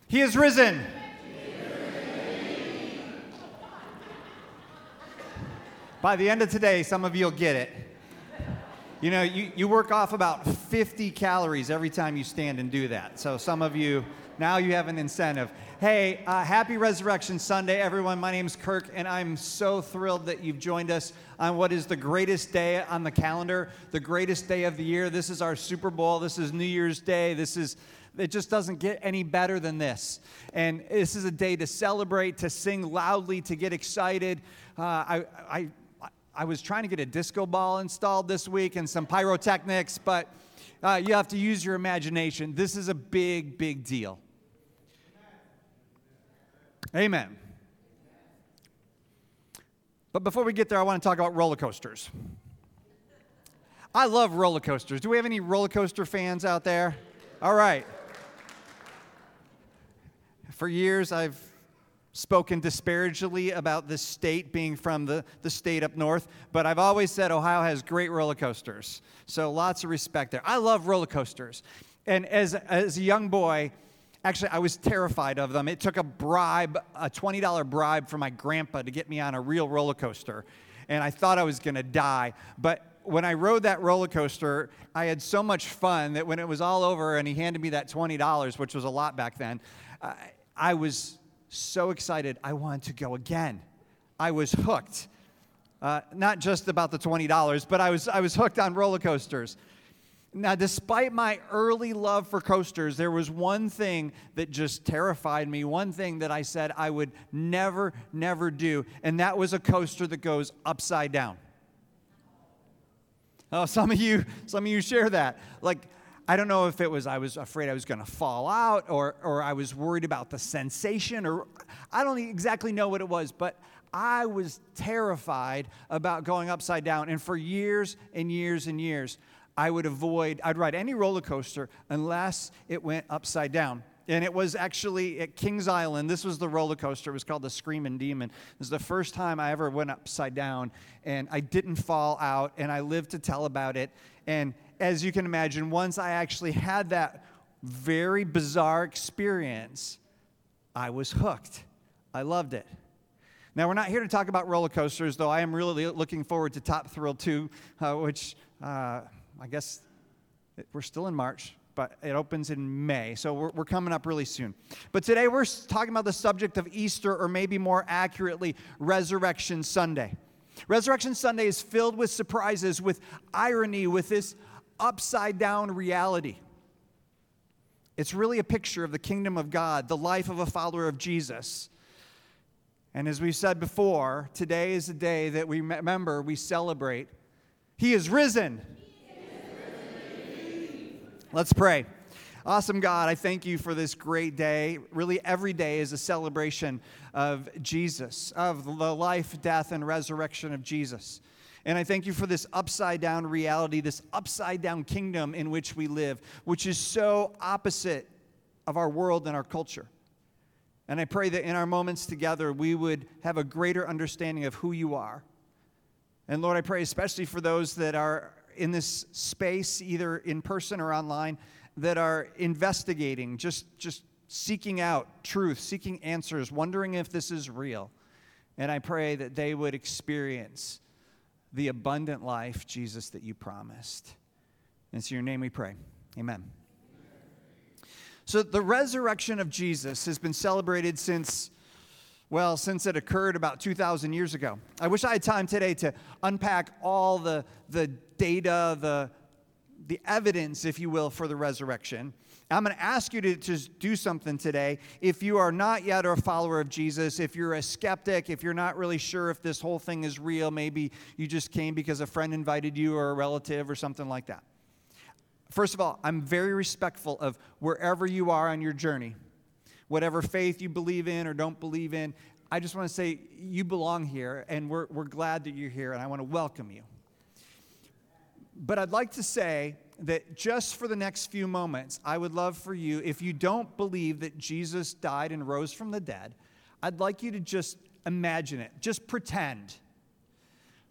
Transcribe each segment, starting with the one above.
He is risen. By the end of today, some of you will get it. You know, you work off about 50 calories every time you stand and do that. So some of you, now you have an incentive. Hey, happy Resurrection Sunday, everyone. My name's Kirk, and I'm so thrilled that you've joined us on what is the greatest day on the calendar, the greatest day of the year. This is our Super Bowl. This is New Year's Day. It just doesn't get any better than this. And this is a day to celebrate, to sing loudly, to get excited. I was trying to get a disco ball installed this week and some pyrotechnics, but you have to use your imagination. This is a big, big deal. Amen. But before we get there, I want to talk about roller coasters. I love roller coasters. Do we have any roller coaster fans out there? All right. For years, I've spoken disparagingly about this state being from the state up north, but I've always said Ohio has great roller coasters, so lots of respect there. I love roller coasters, and as a young boy, actually I was terrified of them. It took a $20 bribe from my grandpa to get me on a real roller coaster, and I thought I was going to die, but when I rode that roller coaster, I had so much fun that when it was all over and he handed me that $20, which was a lot back then, I was so excited, I wanted to go again. I was hooked. Not just about the $20, but I was hooked on roller coasters. Now, despite my early love for coasters, there was one thing that just terrified me, one thing that I said I would never, never do, and that was a coaster that goes upside down. Oh, some of you share that. Like, I don't know if it was I was afraid I was going to fall out or I was worried about the sensation, or I don't exactly know what it was, but I was terrified about going upside down. And for years and years and years, I'd ride any roller coaster unless it went upside down. And it was actually at Kings Island. This was the roller coaster. It was called the Screaming Demon. It was the first time I ever went upside down, and I didn't fall out, and I lived to tell about it. And as you can imagine, once I actually had that very bizarre experience, I was hooked. I loved it. Now, we're not here to talk about roller coasters, though I am really looking forward to Top Thrill 2, which I guess we're still in March, but it opens in May, so we're coming up really soon. But today we're talking about the subject of Easter, or maybe more accurately, Resurrection Sunday. Resurrection Sunday is filled with surprises, with irony, with this upside-down reality. It's really a picture of the kingdom of God, the life of a follower of Jesus. And as we've said before, today is a day that we remember, we celebrate. He is risen. Let's pray. Awesome God, I thank you for this great day. Really, every day is a celebration of Jesus, of the life, death, and resurrection of Jesus. And I thank you for this upside-down reality, this upside-down kingdom in which we live, which is so opposite of our world and our culture. And I pray that in our moments together, we would have a greater understanding of who you are. And Lord, I pray especially for those that are in this space, either in person or online, that are investigating, just seeking out truth, seeking answers, wondering if this is real. And I pray that they would experience the abundant life, Jesus, that you promised. And it's in your name we pray. Amen. So the resurrection of Jesus has been celebrated since it occurred about 2,000 years ago. I wish I had time today to unpack all the data, the evidence, if you will, for the resurrection. I'm going to ask you to just do something today. If you are not yet a follower of Jesus, if you're a skeptic, if you're not really sure if this whole thing is real, maybe you just came because a friend invited you or a relative or something like that. First of all, I'm very respectful of wherever you are on your journey, whatever faith you believe in or don't believe in. I just want to say you belong here, and we're glad that you're here, and I want to welcome you. But I'd like to say that just for the next few moments, I would love for you, if you don't believe that Jesus died and rose from the dead, I'd like you to just imagine it. Just pretend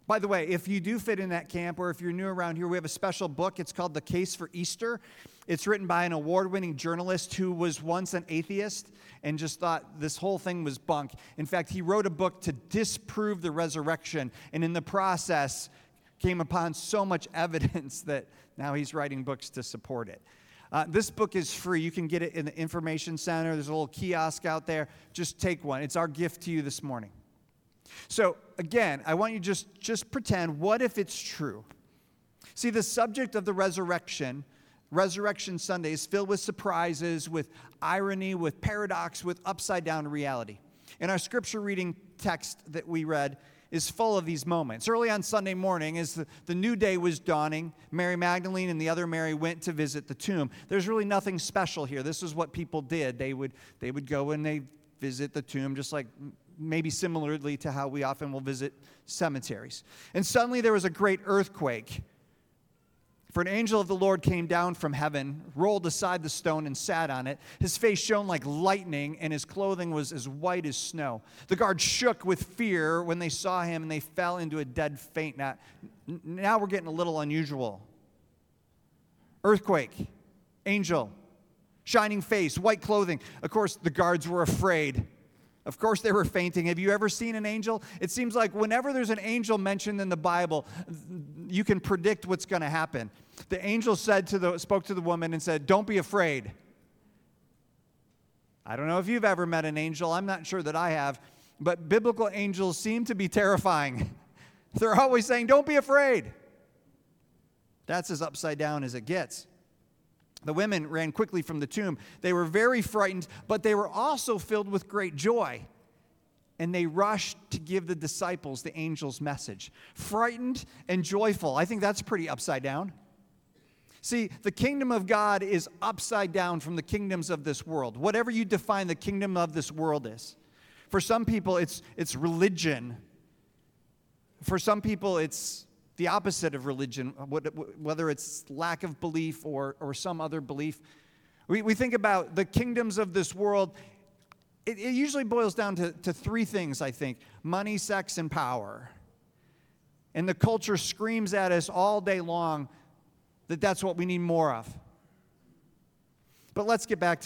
By the way, if you do fit in that camp, or if you're new around here, we have a special book. It's called The Case for Easter. It's written by an award-winning journalist who was once an atheist and just thought this whole thing was bunk. In fact, he wrote a book to disprove the resurrection, and in the process came upon so much evidence that now he's writing books to support it. This book is free. You can get it in the information center. There's a little kiosk out there. Just take one. It's our gift to you this morning. So, again, I want you to just pretend, what if it's true? See, the subject of the Resurrection Sunday, is filled with surprises, with irony, with paradox, with upside-down reality. And our scripture reading text that we read is full of these moments. Early on Sunday morning, as the new day was dawning, Mary Magdalene and the other Mary went to visit the tomb. There's really nothing special here. This is what people did. They would go and they visit the tomb, just like maybe similarly to how we often will visit cemeteries. And suddenly there was a great earthquake. For an angel of the Lord came down from heaven, rolled aside the stone, and sat on it. His face shone like lightning, and his clothing was as white as snow. The guards shook with fear when they saw him, and they fell into a dead faint. Now we're getting a little unusual. Earthquake, angel, shining face, white clothing. Of course, the guards were afraid. Of course, they were fainting. Have you ever seen an angel? It seems like whenever there's an angel mentioned in the Bible, you can predict what's going to happen. The angel spoke to the woman and said, "Don't be afraid." I don't know if you've ever met an angel. I'm not sure that I have. But biblical angels seem to be terrifying. They're always saying, "Don't be afraid." That's as upside down as it gets. The women ran quickly from the tomb. They were very frightened, but they were also filled with great joy. And they rushed to give the disciples the angel's message. Frightened and joyful. I think that's pretty upside down. See, the kingdom of God is upside down from the kingdoms of this world. Whatever you define the kingdom of this world is. For some people, it's religion. For some people, it's the opposite of religion, whether it's lack of belief or some other belief. We think about the kingdoms of this world. It usually boils down to three things, I think: money, sex, and power. And the culture screams at us all day long that that's what we need more of. But let's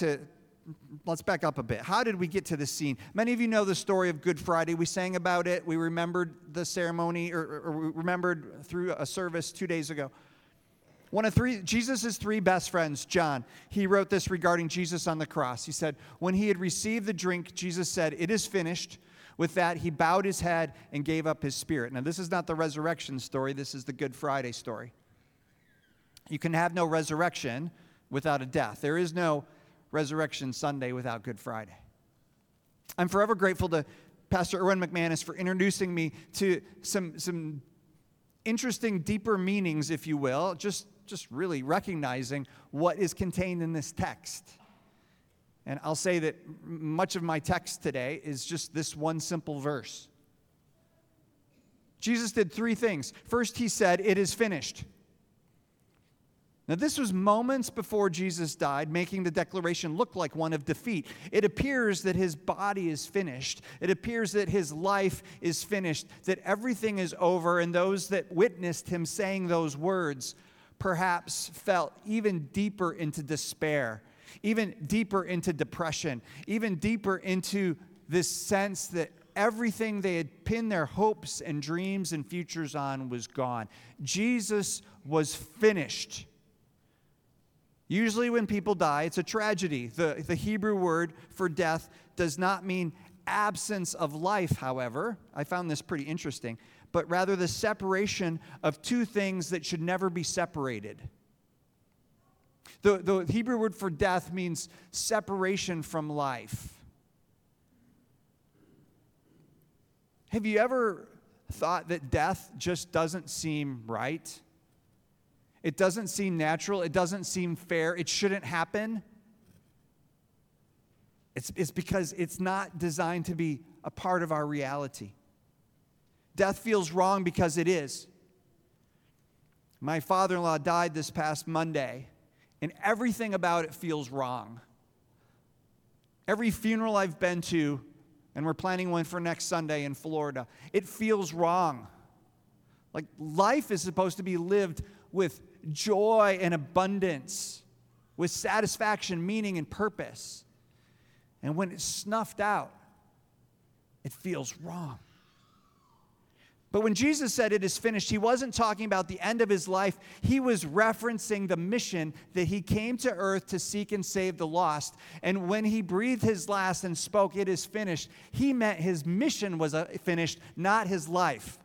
back up a bit. How did we get to this scene? Many of you know the story of Good Friday. We sang about it. We remembered the ceremony, or we remembered through a service 2 days ago. One of Jesus' three best friends, John, he wrote this regarding Jesus on the cross. He said, when he had received the drink, Jesus said, "It is finished." With that, he bowed his head and gave up his spirit. Now, this is not the resurrection story. This is the Good Friday story. You can have no resurrection without a death. There is no Resurrection Sunday without Good Friday. I'm forever grateful to Pastor Erwin McManus for introducing me to some interesting, deeper meanings, if you will, just really recognizing what is contained in this text. And I'll say that much of my text today is just this one simple verse. Jesus did three things. First, he said, "It is finished." Now, this was moments before Jesus died, making the declaration look like one of defeat. It appears that his body is finished. It appears that his life is finished, that everything is over, and those that witnessed him saying those words perhaps felt even deeper into despair, even deeper into depression, even deeper into this sense that everything they had pinned their hopes and dreams and futures on was gone. Jesus was finished. Usually when people die, it's a tragedy. The Hebrew word for death does not mean absence of life, however. I found this pretty interesting. But rather the separation of two things that should never be separated. The Hebrew word for death means separation from life. Have you ever thought that death just doesn't seem right? It doesn't seem natural. It doesn't seem fair. It shouldn't happen. It's because it's not designed to be a part of our reality. Death feels wrong because it is. My father-in-law died this past Monday, and everything about it feels wrong. Every funeral I've been to, and we're planning one for next Sunday in Florida, it feels wrong. Like, life is supposed to be lived with joy and abundance, with satisfaction, meaning, and purpose. And when it's snuffed out, it feels wrong. But when Jesus said it is finished, he wasn't talking about the end of his life. He was referencing the mission that he came to earth to seek and save the lost. And when he breathed his last and spoke, it is finished, he meant his mission was finished, not his life.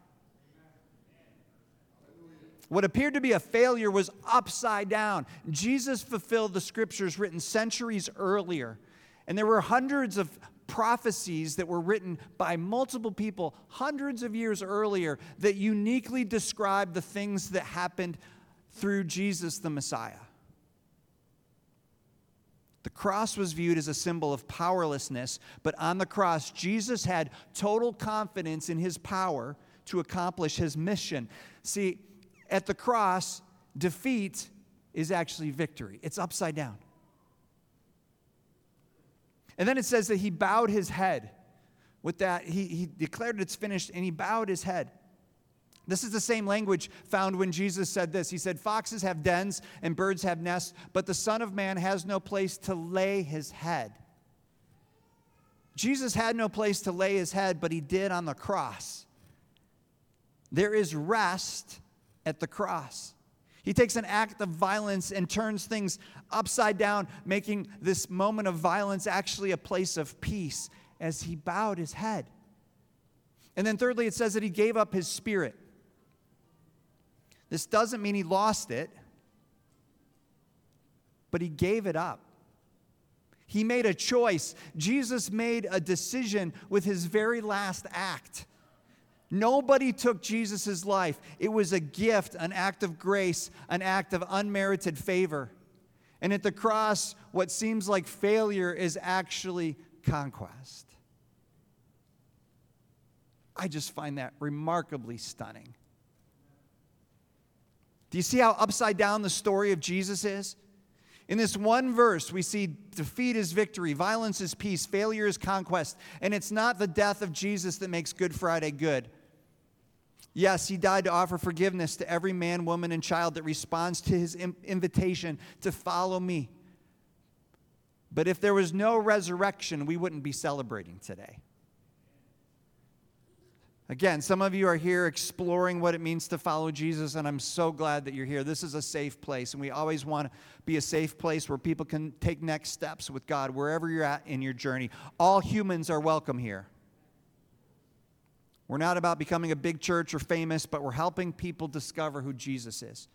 What appeared to be a failure was upside down. Jesus fulfilled the scriptures written centuries earlier. And there were hundreds of prophecies that were written by multiple people hundreds of years earlier that uniquely described the things that happened through Jesus the Messiah. The cross was viewed as a symbol of powerlessness, but on the cross, Jesus had total confidence in his power to accomplish his mission. See, at the cross, defeat is actually victory. It's upside down. And then it says that he bowed his head. With that, he declared it's finished, and he bowed his head. This is the same language found when Jesus said this. He said, "Foxes have dens and birds have nests, but the Son of Man has no place to lay his head." Jesus had no place to lay his head, but he did on the cross. There is rest at the cross. He takes an act of violence and turns things upside down, making this moment of violence actually a place of peace as he bowed his head. And then thirdly, it says that he gave up his spirit. This doesn't mean he lost it, but he gave it up. He made a choice. Jesus made a decision with his very last act. Nobody took Jesus' life. It was a gift, an act of grace, an act of unmerited favor. And at the cross, what seems like failure is actually conquest. I just find that remarkably stunning. Do you see how upside down the story of Jesus is? In this one verse, we see defeat is victory, violence is peace, failure is conquest. And it's not the death of Jesus that makes Good Friday good. Yes, he died to offer forgiveness to every man, woman, and child that responds to his invitation to follow me. But if there was no resurrection, we wouldn't be celebrating today. Again, some of you are here exploring what it means to follow Jesus, and I'm so glad that you're here. This is a safe place, and we always want to be a safe place where people can take next steps with God, wherever you're at in your journey. All humans are welcome here. We're not about becoming a big church or famous, but we're helping people discover who Jesus is.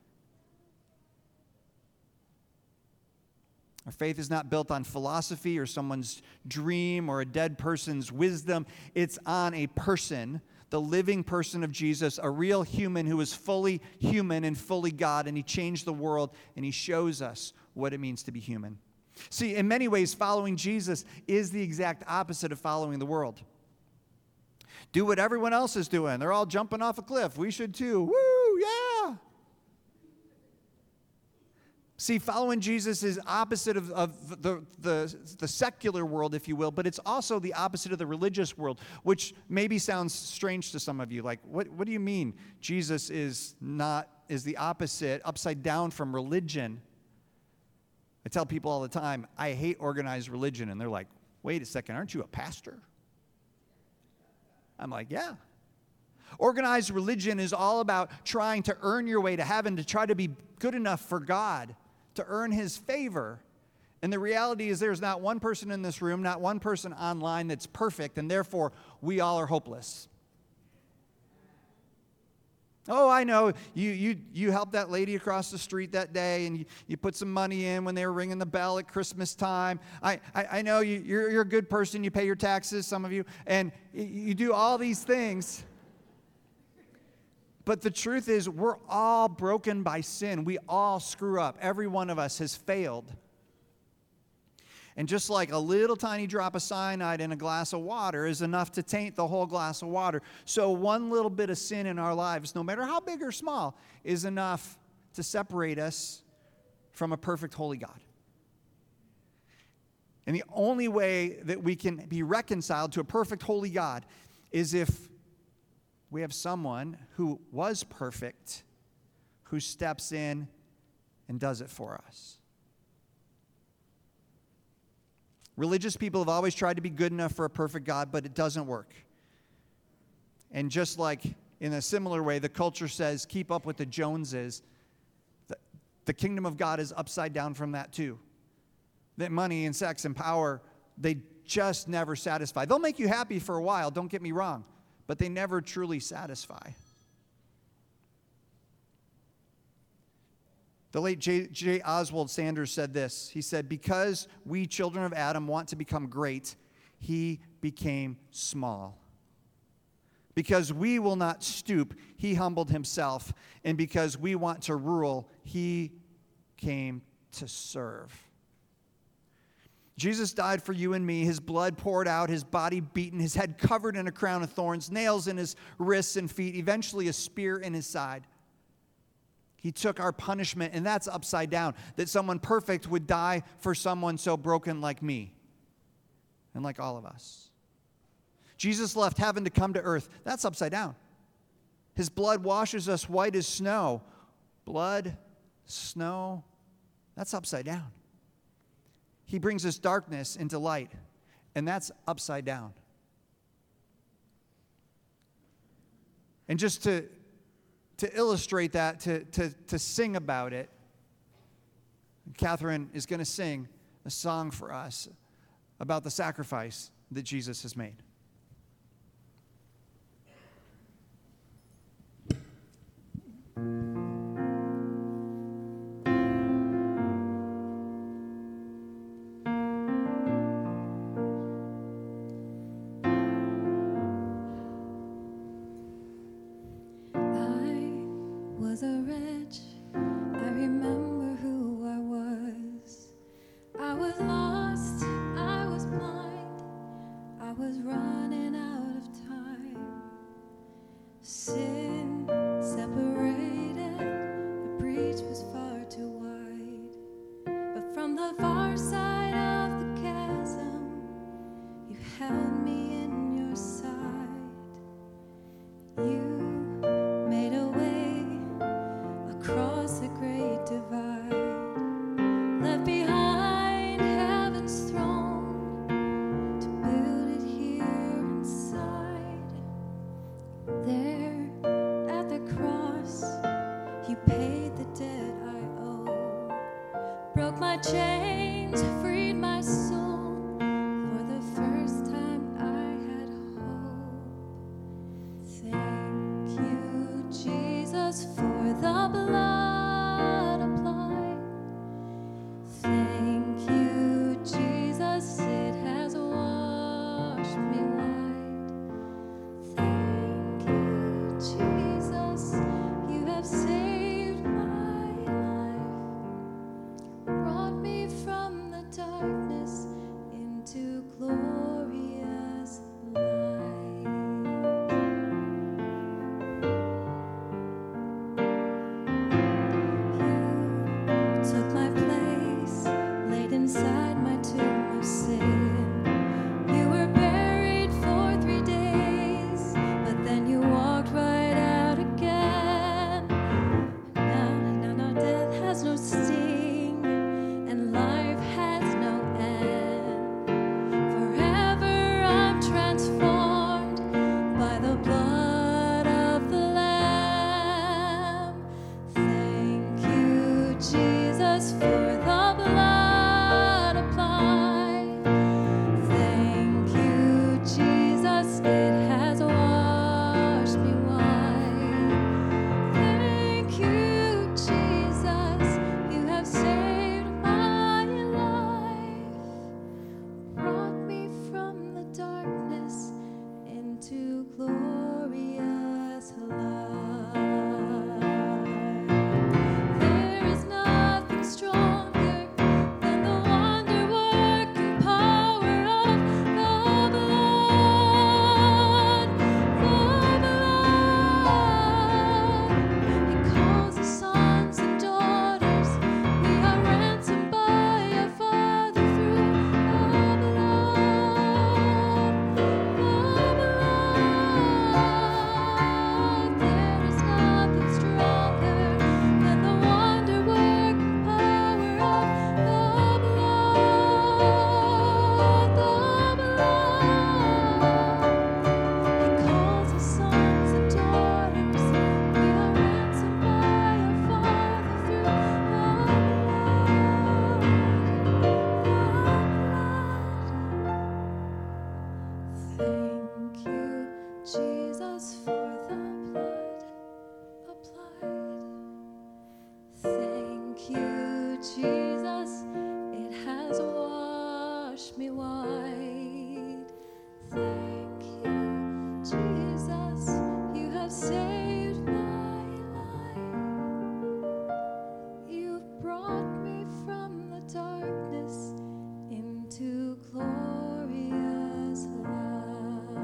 Our faith is not built on philosophy or someone's dream or a dead person's wisdom. It's on a person, the living person of Jesus, a real human who is fully human and fully God, and he changed the world, and he shows us what it means to be human. See, in many ways, following Jesus is the exact opposite of following the world. Do what everyone else is doing. They're all jumping off a cliff. We should too. Woo, yeah. See, following Jesus is opposite of the secular world, if you will, but it's also the opposite of the religious world, which maybe sounds strange to some of you. Like, what do you mean Jesus is the opposite, upside down from religion? I tell people all the time, I hate organized religion, and they're like, wait a second, aren't you a pastor? I'm like, yeah. Organized religion is all about trying to earn your way to heaven, to try to be good enough for God, to earn his favor. And the reality is there's not one person in this room, not one person online that's perfect, and therefore we all are hopeless. Oh, I know, you helped that lady across the street that day, and you put some money in when they were ringing the bell at Christmas time. I know you're a good person, you pay your taxes, some of you, and you do all these things. But the truth is, we're all broken by sin. We all screw up. Every one of us has failed. And just like a little tiny drop of cyanide in a glass of water is enough to taint the whole glass of water, so one little bit of sin in our lives, no matter how big or small, is enough to separate us from a perfect holy God. And the only way that we can be reconciled to a perfect holy God is if we have someone who was perfect, who steps in and does it for us. Religious people have always tried to be good enough for a perfect God, but it doesn't work. And just like in a similar way, the culture says, keep up with the Joneses, the kingdom of God is upside down from that too. That money and sex and power, they just never satisfy. They'll make you happy for a while, don't get me wrong, but they never truly satisfy. The late J. Oswald Sanders said this. He said, because we children of Adam want to become great, he became small. Because we will not stoop, he humbled himself. And because we want to rule, he came to serve. Jesus died for you and me, his blood poured out, his body beaten, his head covered in a crown of thorns, nails in his wrists and feet, eventually a spear in his side. He took our punishment, and that's upside down, that someone perfect would die for someone so broken like me and like all of us. Jesus left heaven to come to earth. That's upside down. His blood washes us white as snow. Blood, snow, that's upside down. He brings us darkness into light, and that's upside down. And just to illustrate that, to sing about it, Catherine is going to sing a song for us about the sacrifice that Jesus has made. Was a wretch, I remember who I was. I was lost, I was blind, I was running out of time. Sin separated, the breach was far too wide. But from the far side of the chasm, you held me in your sight. You made a way across the great divide. me wide. Thank you, Jesus, you have saved my life. You've brought me from the darkness into glorious light.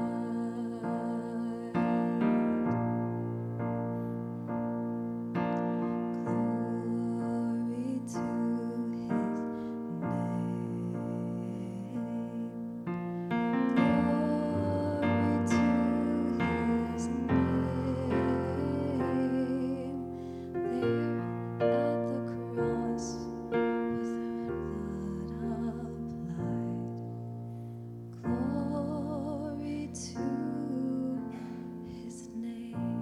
Glory to his name. Glory to his name. There at the cross with blood applied. Glory to his name.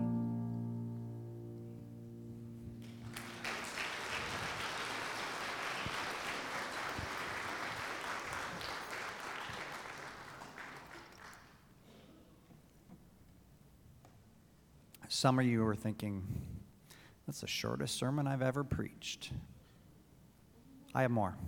Some of you are thinking, that's the shortest sermon I've ever preached. I have more.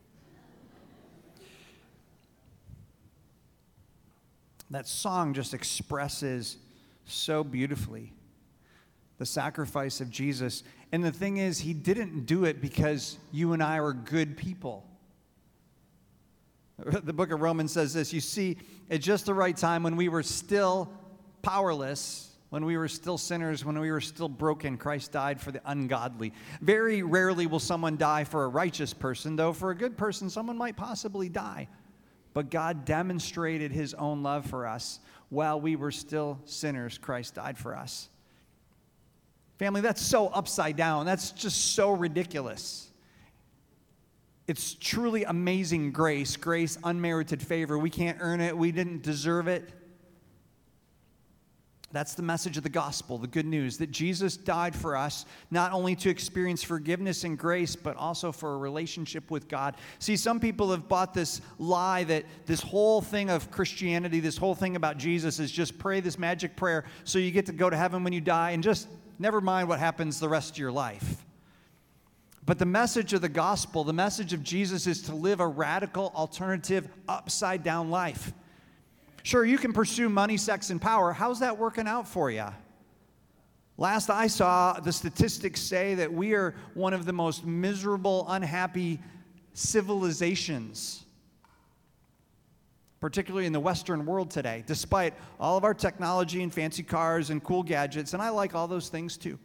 That song just expresses so beautifully the sacrifice of Jesus. And the thing is, he didn't do it because you and I were good people. The book of Romans says this, you see, at just the right time when we were still powerless, when we were still sinners, when we were still broken, Christ died for the ungodly. Very rarely will someone die for a righteous person, though for a good person, someone might possibly die. But God demonstrated his own love for us. While we were still sinners, Christ died for us. Family, that's so upside down. That's just so ridiculous. It's truly amazing grace, unmerited favor. We can't earn it. We didn't deserve it. That's the message of the gospel, the good news, that Jesus died for us, not only to experience forgiveness and grace, but also for a relationship with God. See, some people have bought this lie that this whole thing of Christianity, this whole thing about Jesus is just pray this magic prayer so you get to go to heaven when you die and just never mind what happens the rest of your life. But the message of the gospel, the message of Jesus is to live a radical, alternative, upside-down life. Sure, you can pursue money, sex, and power. How's that working out for you? Last I saw, the statistics say that we are one of the most miserable, unhappy civilizations, particularly in the Western world today, despite all of our technology and fancy cars and cool gadgets, and I like all those things too.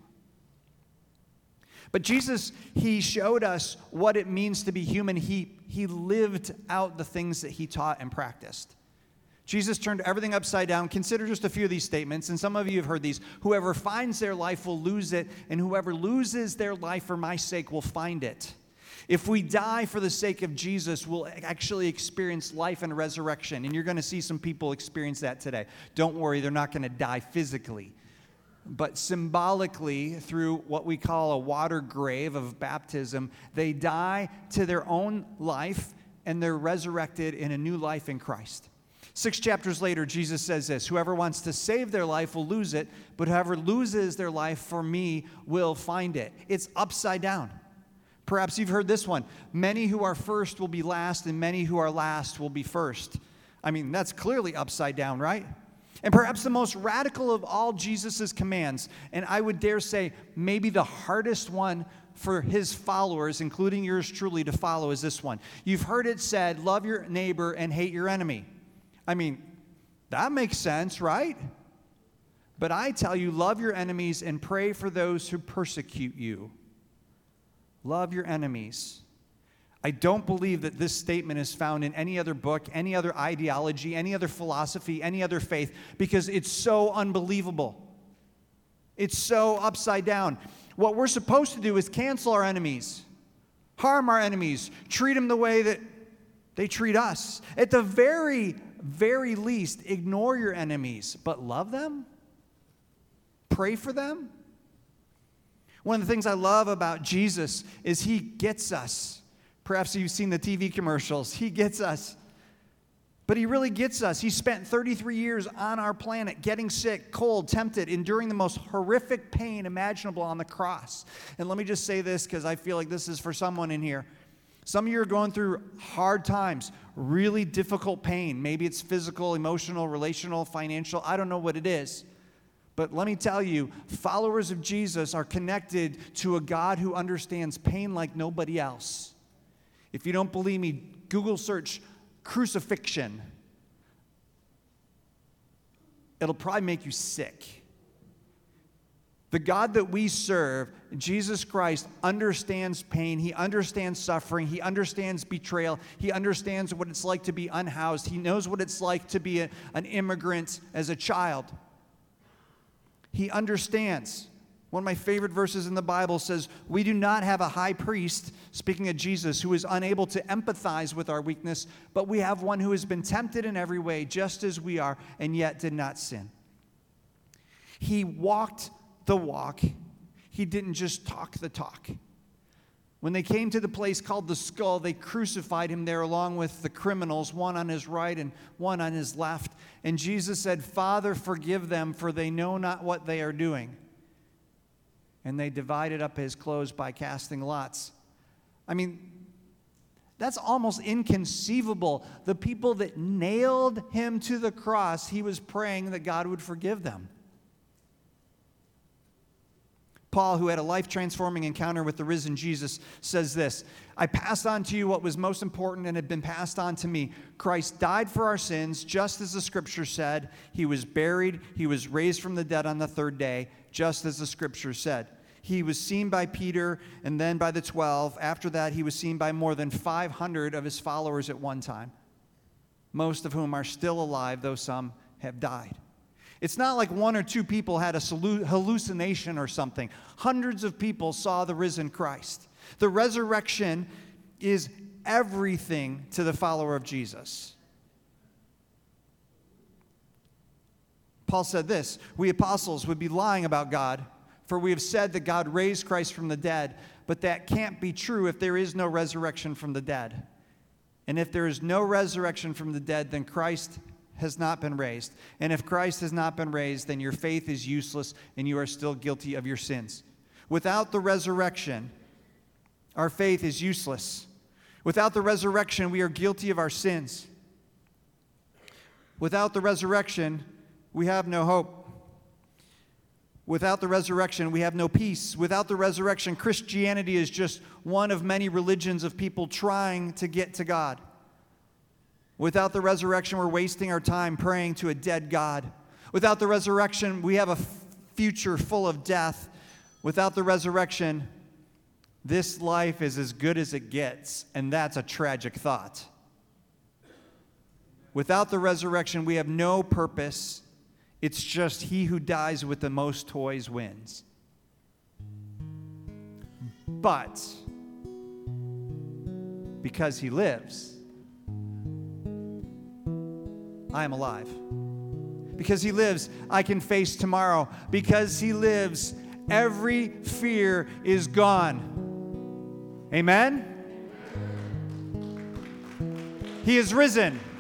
But Jesus, he showed us what it means to be human. He lived out the things that he taught and practiced. Jesus turned everything upside down. Consider just a few of these statements, and some of you have heard these. Whoever finds their life will lose it, and whoever loses their life for my sake will find it. If we die for the sake of Jesus, we'll actually experience life and resurrection, and you're going to see some people experience that today. Don't worry, they're not going to die physically. But symbolically, through what we call a water grave of baptism, they die to their own life, and they're resurrected in a new life in Christ. 6 chapters later, Jesus says this, whoever wants to save their life will lose it, but whoever loses their life for me will find it. It's upside down. Perhaps you've heard this one. Many who are first will be last, and many who are last will be first. I mean, that's clearly upside down, right? And perhaps the most radical of all Jesus' commands, and I would dare say maybe the hardest one for his followers, including yours truly, to follow, is this one. You've heard it said, love your neighbor and hate your enemy. I mean, that makes sense, right? But I tell you, love your enemies and pray for those who persecute you. Love your enemies. I don't believe that this statement is found in any other book, any other ideology, any other philosophy, any other faith, because it's so unbelievable. It's so upside down. What we're supposed to do is cancel our enemies, harm our enemies, treat them the way that they treat us. At the very least, ignore your enemies, but love them? Pray for them? One of the things I love about Jesus is he gets us. Perhaps you've seen the TV commercials. He gets us. But he really gets us. He spent 33 years on our planet getting sick, cold, tempted, enduring the most horrific pain imaginable on the cross. And let me just say this because I feel like this is for someone in here. Some of you are going through hard times, really difficult pain. Maybe it's physical, emotional, relational, financial. I don't know what it is. But let me tell you, followers of Jesus are connected to a God who understands pain like nobody else. If you don't believe me, Google search crucifixion. It'll probably make you sick. The God that we serve, Jesus Christ, understands pain. He understands suffering. He understands betrayal. He understands what it's like to be unhoused. He knows what it's like to be an immigrant as a child. He understands. One of my favorite verses in the Bible says, "We do not have a high priest," speaking of Jesus, "who is unable to empathize with our weakness, but we have one who has been tempted in every way, just as we are, and yet did not sin." He walked the walk. He didn't just talk the talk. When they came to the place called the Skull, they crucified him there along with the criminals, one on his right and one on his left. And Jesus said, "Father, forgive them, for they know not what they are doing." And they divided up his clothes by casting lots. I mean, that's almost inconceivable. The people that nailed him to the cross, he was praying that God would forgive them. Paul, who had a life-transforming encounter with the risen Jesus, says this, "I passed on to you what was most important and had been passed on to me. Christ died for our sins, just as the Scripture said. He was buried. He was raised from the dead on the third day, just as the Scripture said. He was seen by Peter and then by the 12. After that, he was seen by more than 500 of his followers at one time, most of whom are still alive, though some have died." It's not like one or two people had a hallucination or something. Hundreds of people saw the risen Christ. The resurrection is everything to the follower of Jesus. Paul said this, "We apostles would be lying about God, for we have said that God raised Christ from the dead, but that can't be true if there is no resurrection from the dead. And if there is no resurrection from the dead, then Christ has not been raised. And if Christ has not been raised, then your faith is useless and you are still guilty of your sins." Without the resurrection, our faith is useless. Without the resurrection, we are guilty of our sins. Without the resurrection, we have no hope. Without the resurrection, we have no peace. Without the resurrection, Christianity is just one of many religions of people trying to get to God. Without the resurrection, we're wasting our time praying to a dead God. Without the resurrection, we have a future full of death. Without the resurrection, this life is as good as it gets, and that's a tragic thought. Without the resurrection, we have no purpose. It's just he who dies with the most toys wins. But because he lives, I am alive. Because he lives, I can face tomorrow. Because he lives, every fear is gone. Amen? He is risen.